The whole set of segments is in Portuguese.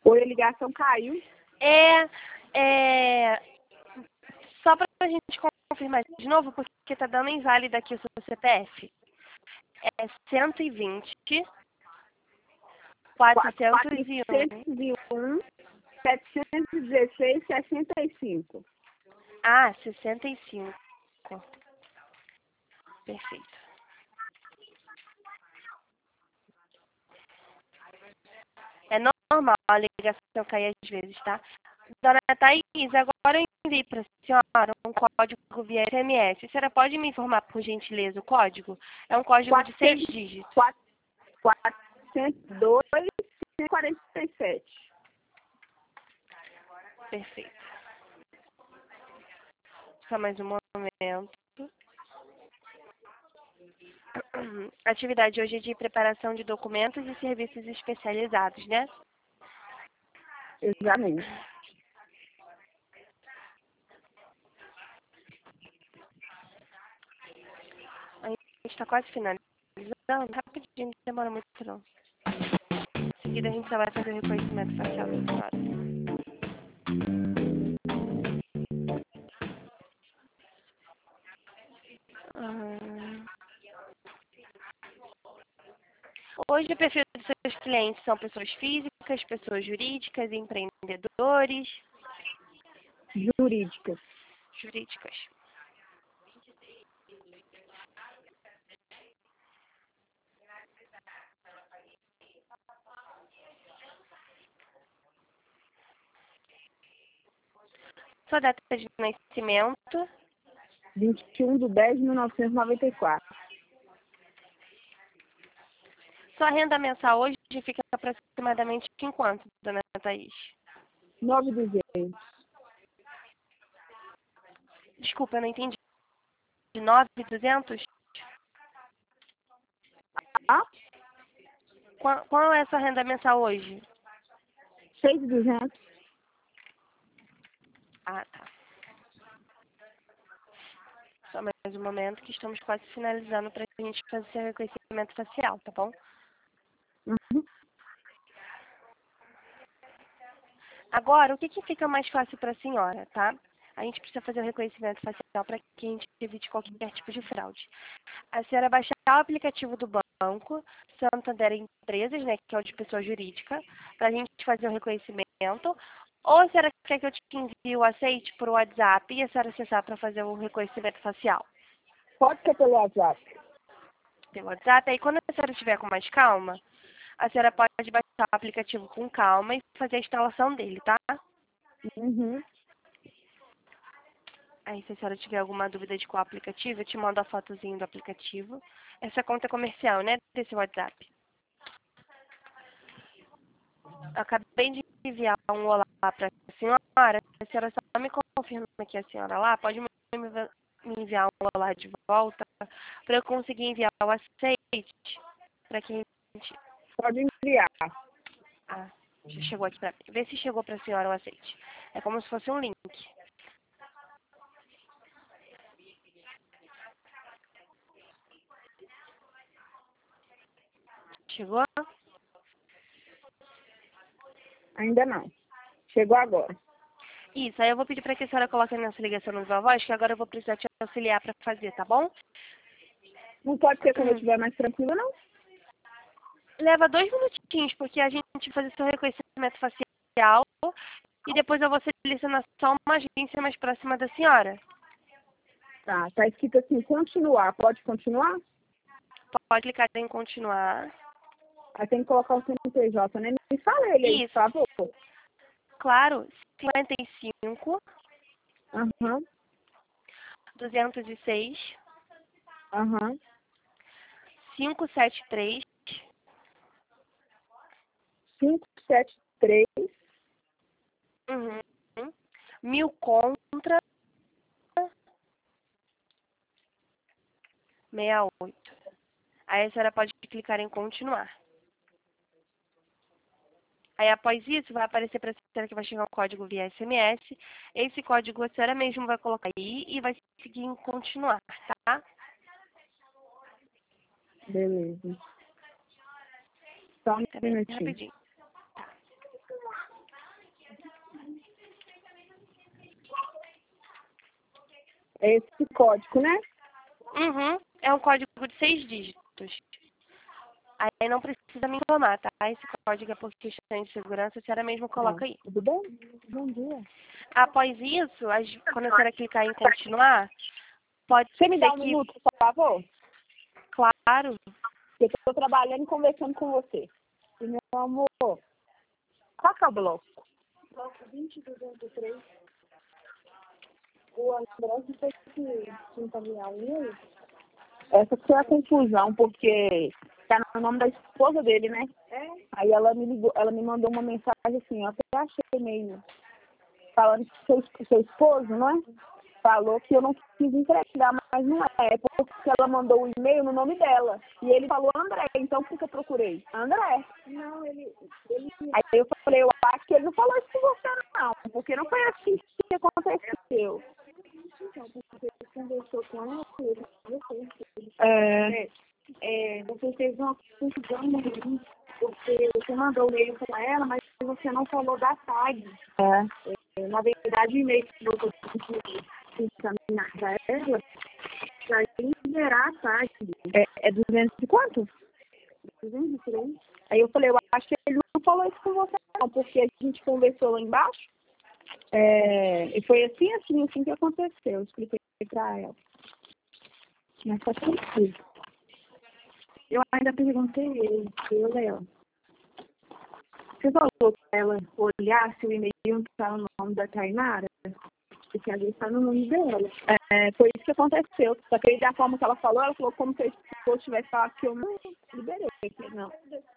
Oi, a ligação caiu. É, só para a gente confirmar de novo, porque tá dando inválida aqui o seu CPF. É 120 401 716, 65. Ah, 65. Perfeito. É normal a ligação cair às vezes, tá? Dona Thaís, agora eu enviei para a senhora um código via SMS. A senhora pode me informar, por gentileza, o código? É um código de 6 dígitos. 402, 147. Perfeito. Só mais um momento. A atividade hoje é de preparação de documentos e serviços especializados, né? Exatamente. A gente está quase finalizando. Rapidinho, não demora muito não. Em seguida a gente só vai fazer o reconhecimento facial da senhora. Hoje o perfil dos seus clientes são pessoas físicas, pessoas jurídicas, empreendedores. Jurídicas. Jurídicas. Sua data de nascimento. 21/10/1994. Sua renda mensal hoje fica aproximadamente em quanto, dona Thaís? 9.200. Desculpa, eu não entendi. 9.200? Ah, Qual é a sua renda mensal hoje? 6.200. Ah, tá. Só mais um momento que estamos quase finalizando para a gente fazer seu reconhecimento facial, tá bom? Uhum. Agora, o que fica mais fácil para a senhora, tá? A gente precisa fazer o reconhecimento facial para que a gente evite qualquer tipo de fraude. A senhora baixar o aplicativo do banco, Santander Empresas, né, que é o de pessoa jurídica, para a gente fazer o reconhecimento. Ou a senhora quer que eu te envie o aceite por WhatsApp e a senhora acessar para fazer o reconhecimento facial? Pode ser pelo WhatsApp. Pelo WhatsApp. Aí quando a senhora estiver com mais calma, a senhora pode baixar o aplicativo com calma e fazer a instalação dele, tá? Uhum. Aí se a senhora tiver alguma dúvida de qual aplicativo, eu te mando a fotozinha do aplicativo. Essa conta é comercial, né? Desse WhatsApp. Eu acabei de enviar um olá para a senhora. A senhora só me confirma que a senhora lá pode me enviar um olá de volta para eu conseguir enviar o aceite para que a gente... Pode enviar. Ah, já chegou aqui para mim. Vê se chegou para a senhora o aceite. É como se fosse um link. Chegou? Ainda não. Chegou agora. Isso, aí eu vou pedir para que a senhora coloque a nossa ligação no Viva Voz, que agora eu vou precisar te auxiliar para fazer, tá bom? Não pode ser quando eu estiver mais tranquila, não? Leva 2 minutinhos, porque a gente vai fazer seu reconhecimento facial e depois eu vou selecionar só uma agência mais próxima da senhora. Tá escrito assim, continuar. Pode continuar? Pode clicar em continuar. Aí tem que colocar o CNPJ, né? Me fala ele aí, por Isso, favor. claro, 55 Aham, 206 aham. 573 573. uhum, 1000 contra 68. Aí a senhora pode clicar em continuar. Aí após isso, vai aparecer para a senhora que vai chegar um código via SMS. Esse código a senhora mesmo vai colocar aí e vai seguir em continuar, tá? Beleza. Só um Tá bem minutinho. rapidinho. É esse código, né? Uhum. É um código de 6 dígitos. Aí não precisa me informar, tá? Esse código é por questão de segurança, a senhora mesmo coloca aí. Tudo bem? Bom dia. Após isso, quando a senhora clicar em continuar, pode Você me ser dá um que, minuto, por favor? claro, Eu estou trabalhando e conversando com você. E, meu amor, qual que é o bloco? Bloco 2023. O André que foi que encaminhar ele. Essa foi a confusão, porque tá no nome da esposa dele, né? É. Aí ela me ligou, ela me mandou uma mensagem assim, eu até achei meio falando que seu esposo, não é? Falou que eu não quis entregar, mas não é, porque ela mandou o e-mail no nome dela. E ele falou André, então por que eu procurei? André. Não, ele... Aí eu falei, eu acho que ele não falou isso com você não, porque não foi assim que aconteceu. Então, porque ele conversou com ela, ele conversou. Você fez uma confusão, porque você mandou o e-mail para ela, mas você não falou da tag. Na verdade, o e-mail que você encaminhar para ela, para liberar a tag. É 200 e quanto? 203. Aí eu falei, eu acho que ele não falou isso com você não, porque a gente conversou lá embaixo. E foi assim que aconteceu. Eu expliquei para ela. Mas tá tranquilo. Eu ainda perguntei ele, Léo, você falou para ela olhar se o e-mail não está no nome da Tainara? Porque ali está no nome dela. Foi isso que aconteceu. Só que da forma que ela falou como se eu tivesse falado que eu não liberei. Não.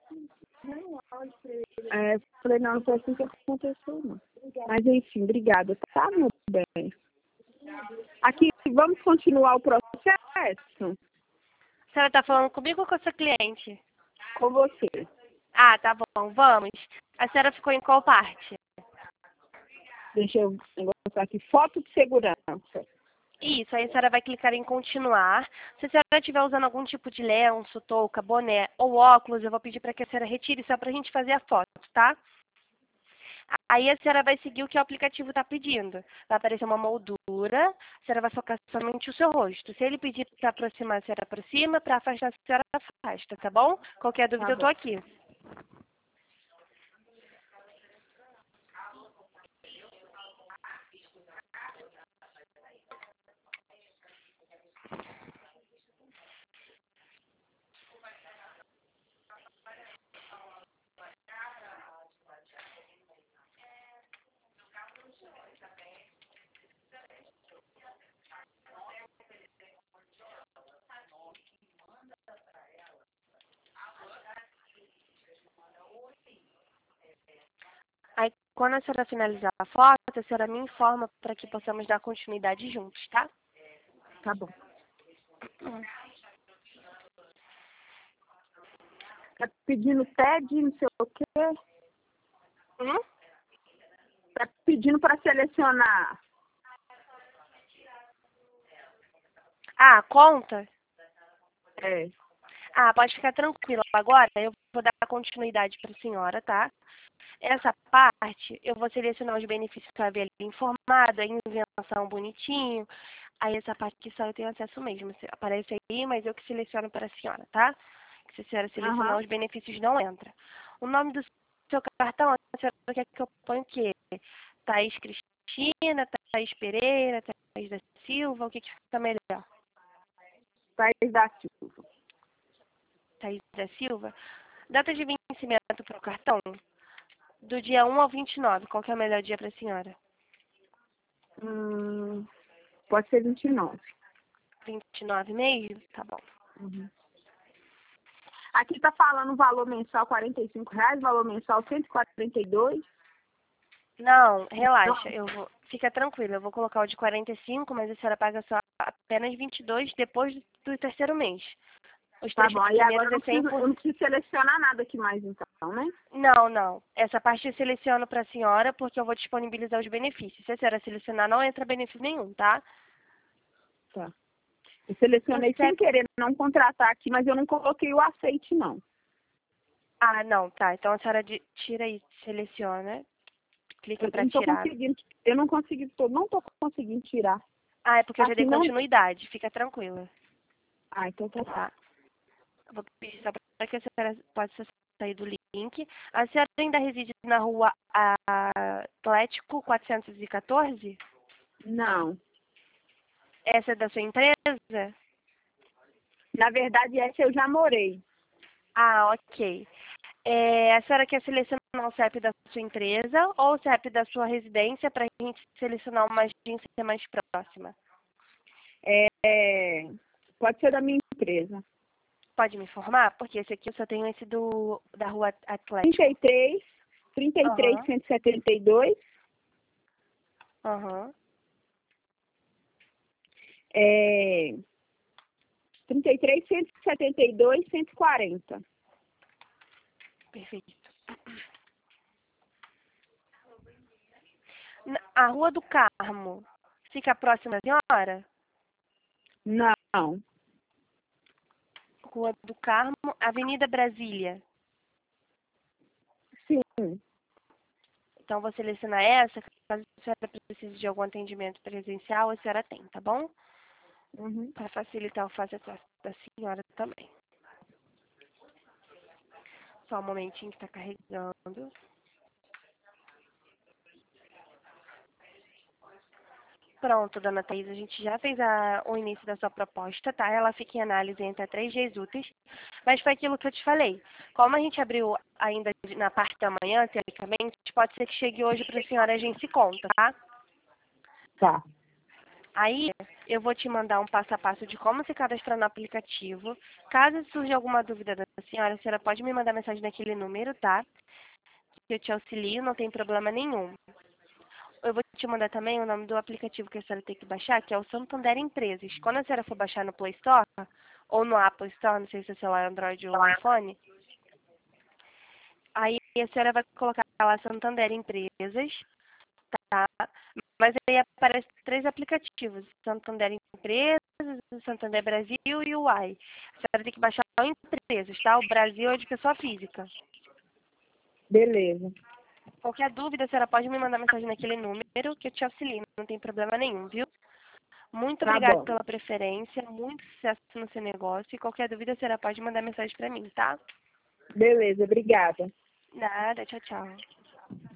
Falei, não foi assim que aconteceu, não. Mas enfim, obrigada. Tá, meu bem. Aqui, vamos continuar o processo? a senhora está falando comigo ou com a sua cliente? Com você. Ah, tá bom, vamos. A senhora ficou em qual parte? Deixa eu mostrar aqui. Foto de segurança. Isso, aí a senhora vai clicar em continuar. Se a senhora estiver usando algum tipo de lenço, touca, boné ou óculos, eu vou pedir para que a senhora retire só para a gente fazer a foto, tá? Aí a senhora vai seguir o que o aplicativo está pedindo. Vai aparecer uma moldura, a senhora vai focar somente o seu rosto. Se ele pedir para aproximar, a senhora aproxima, para afastar, a senhora afasta, tá bom? Qualquer dúvida, Tá eu tô bom. aqui. Aí, quando a senhora finalizar a foto, a senhora me informa para que possamos dar continuidade juntos, tá? Tá bom. Tá pedindo TED, não sei o quê. Hum? Tá pedindo para selecionar. Ah, conta? É. Ah, pode ficar tranquila. Agora eu vou dar continuidade para a senhora, tá? Essa parte, eu vou selecionar os benefícios para ver ali informada, invenção bonitinho. Aí essa parte aqui só eu tenho acesso mesmo. Aparece aí, mas eu que seleciono para a senhora, tá? Se a senhora selecionar, Aham. os benefícios não entram. O nome do seu cartão, a senhora quer que eu ponha o quê? Thaís Cristina, Thaís Pereira, Thaís da Silva, o que fica melhor? Thaís da Silva. Thaís da Silva. Data de vencimento para o cartão? Do dia 1 ao 29. Qual que é o melhor dia para a senhora? Pode ser 29. 29 mesmo? Tá bom. Uhum. Aqui tá falando valor mensal R$ 45, valor mensal 142. Não, relaxa. Fica tranquila. Eu vou colocar o de 45, mas a senhora paga só apenas 22 depois do terceiro mês. Os Tá três bom, e agora primeiros é 100 eu não preciso selecionar nada aqui mais então, né? Não, não. Essa parte eu seleciono para a senhora porque eu vou disponibilizar os benefícios. Se a senhora selecionar, não entra benefício nenhum, tá? Tá. Eu selecionei sem querer não contratar aqui, mas eu não coloquei o aceite, não. Ah, não, tá. Então a senhora tira aí, seleciona, clica Eu para não tô tirar. conseguindo, não tô conseguindo tirar. Ah, é porque eu já Aqui dei não... continuidade, fica tranquila. Ah, então tá. Tá? Eu vou pedir só para que a senhora possa sair do link. A senhora ainda reside na rua Atlético 414? Não. Essa é da sua empresa? Na verdade, essa eu já morei. Ah, ok. A senhora quer selecionar o CEP da sua empresa ou o CEP da sua residência para a gente selecionar uma agência mais próxima? É, pode ser da minha empresa. Pode me informar? Porque esse aqui eu só tenho esse da rua Atlético. 33, Aham, 172, aham. 33, 172, 140. Perfeito. A Rua do Carmo fica próxima da senhora? Não. Rua do Carmo, Avenida Brasília. Sim. Então, vou selecionar essa. Caso a senhora precise de algum atendimento presencial, a senhora tem, tá bom? Uhum. Para facilitar o fácil acesso da senhora também. Só um momentinho que está carregando. Pronto, dona Thaís, a gente já fez o início da sua proposta, tá? Ela fica em análise entre 3 dias úteis, mas foi aquilo que eu te falei. Como a gente abriu ainda na parte da manhã, teoricamente, pode ser que chegue hoje para a senhora a gente se conta, tá? Tá. Aí eu vou te mandar um passo a passo de como se cadastrar no aplicativo. Caso surja alguma dúvida da senhora, a senhora pode me mandar mensagem naquele número, tá? Que eu te auxilio, não tem problema nenhum. Eu vou te mandar também o nome do aplicativo que a senhora tem que baixar, que é o Santander Empresas. Quando a senhora for baixar no Play Store, ou no Apple Store, não sei se é celular, Android ou iPhone, aí a senhora vai colocar lá Santander Empresas, tá? Mas aí aparece 3 aplicativos, Santander Empresas, o Santander Brasil e o Uai. A senhora tem que baixar o Empresas, tá? O Brasil é de pessoa física. Beleza. Qualquer dúvida, a senhora pode me mandar mensagem naquele número que eu te auxilio, não tem problema nenhum, viu? Muito Tá obrigada bom. pela preferência, muito sucesso no seu negócio e qualquer dúvida, a senhora pode mandar mensagem para mim, tá? Beleza, obrigada. Nada, tchau, tchau.